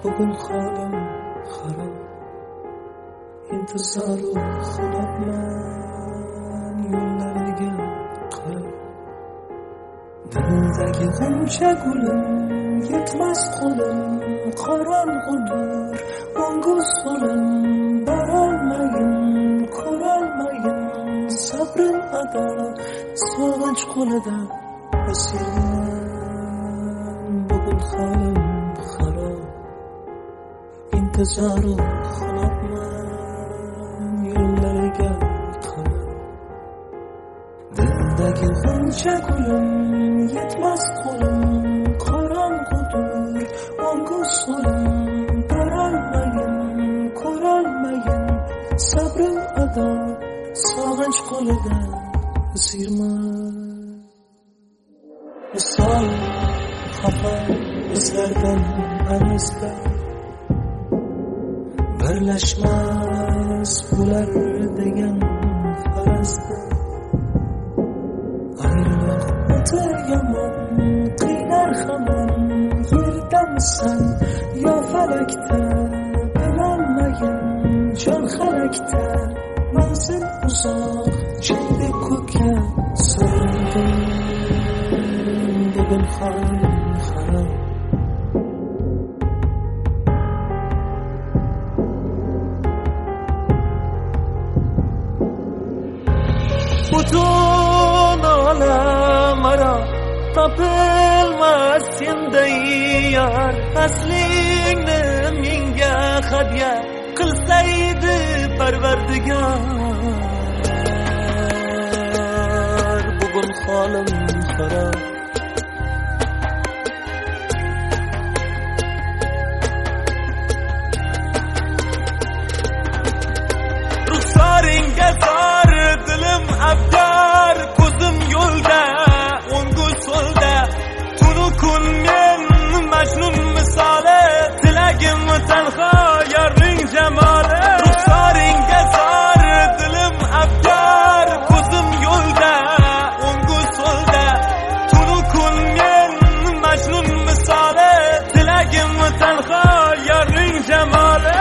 bugun holim xarob, intizoru xunobman yo'llariga qarab. Dildagi g'uncha gulim yetmas qo'lim, qorong'udir o'ngu so'lim, borolmayin ko'rolmayin sabrim ado, sog'inch qo'lida asirman. Bugun holim xarob, intizoru xunobman yo'llariga qarab. Dildagi g'uncha gulim yetmas qo'lim, qorong'udir o'ngu so'lim, borolmayin ko'rolmayin sabrim ado, sog'inch qo'lida asirman. Misol xafa bizlardan arazda, birlashmas bular degan farazda. Ayriliq o'ta yomon, qiynar hamon, yerdamisan yo falakda, bilolmayin jon halakda. Manzil uzoq, chandek ko'kka so'raydim. Bugun holim xarob, butun olam aro topilmas senday yor. Aslingni menga hadya qilsaydi Parvardigor. Bugun holim xarob, ruxsoringga zor dilim abdor. Ko'zim yo'lda o'ngu so'lda, tunu kun men Majnun misoli. Tilagim tanho yorning jamoli. Ruxsoringga zor dilim abdor. Ko'zim yo'lda o'ngu so'lda, tunu kun men Majnun misoli. Tilagim tanho yorning jamoli.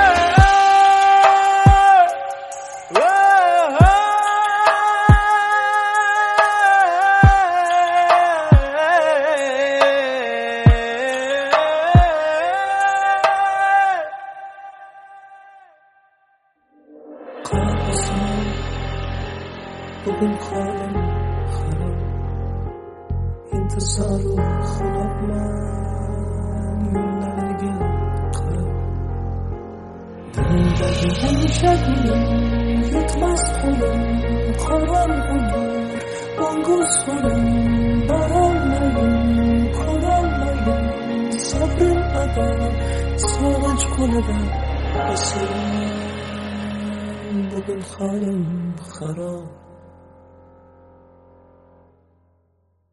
Bugun holim xarob, intizoru xunobman yo'llariga qarab. Dildagi g'uncha gulim yetmas qo'lim, qorong'udir o'ngu so'lim, borolmayin ko'rolmayin sabrim ado, sog'inch qo'lida asirman. Bugun holim xarob.